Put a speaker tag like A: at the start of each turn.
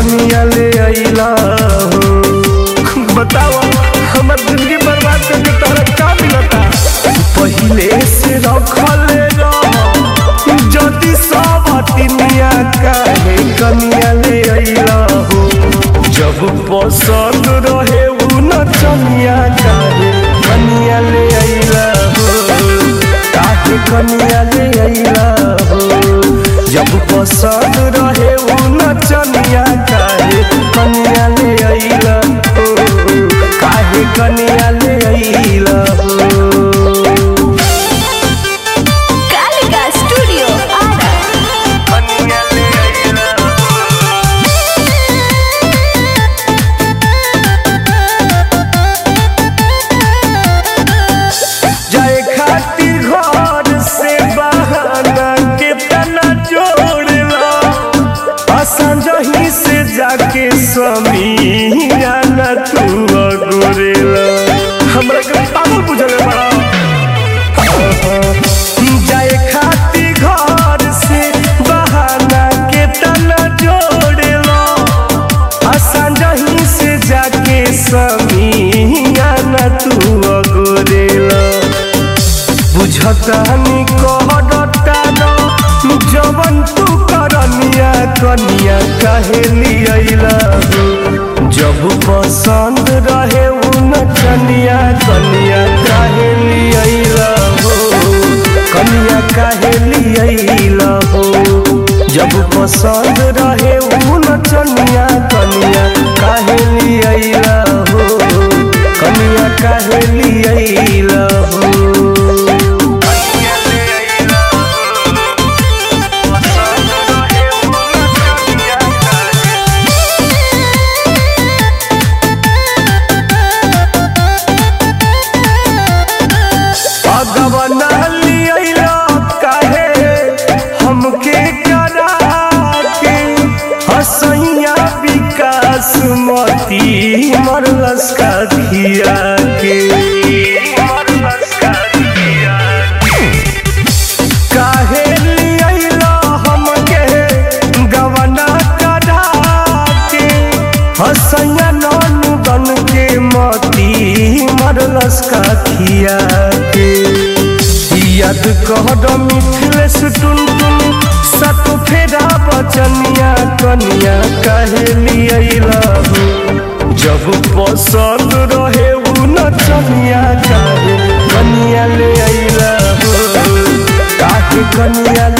A: कनिया ले आइला हो। बताओ हमर जिंदगी बर्बाद करके तोहरा का मिलता। पहिले से रखले जदी सब हटिनिया काहे कनिया ले आइला हो। जब पसंद रहे उ नचनिया काहे कनिया ले आइला हो। काहे कनिया ले आइला हो। जब पसंद रहे उ नचनिया काहे कनिया ले आइला हो। काहे कनिया ले आइला हो। संजही से जाके समिया न तू गोरेला हमरा के पागल बुझले बड़ा। जाए खाती घर से बहाना के तना जोड़ेला। संजही से जाके समिया न तू गोरेला। बुझतानी कहडता न जवन तू करनिया कनिया काहे लियाइला हो। जब पसंद रहे उ नचनिया कनिया काहे लियाइला हो। कनिया काहे लियाइला हो। जब पसंद रहे उ नचनिया कनिया काहे लियाइला हो। कनिया काहे लियाइला हो। गवना लियाइला काहे हमके करा के। हसैया विकास मती मरलस का खिया के। काहे लियाइला हमके गवना करा के। हसैया नन के मती मरलस का खिया के। याद कहड मिथिलेश टुनटुन सत फेरा बचनिया कनिया काहे लियाइला हो। जब पसंद रहे उ नचनिया काहे कनिया ले आइला हो। काहे कनिया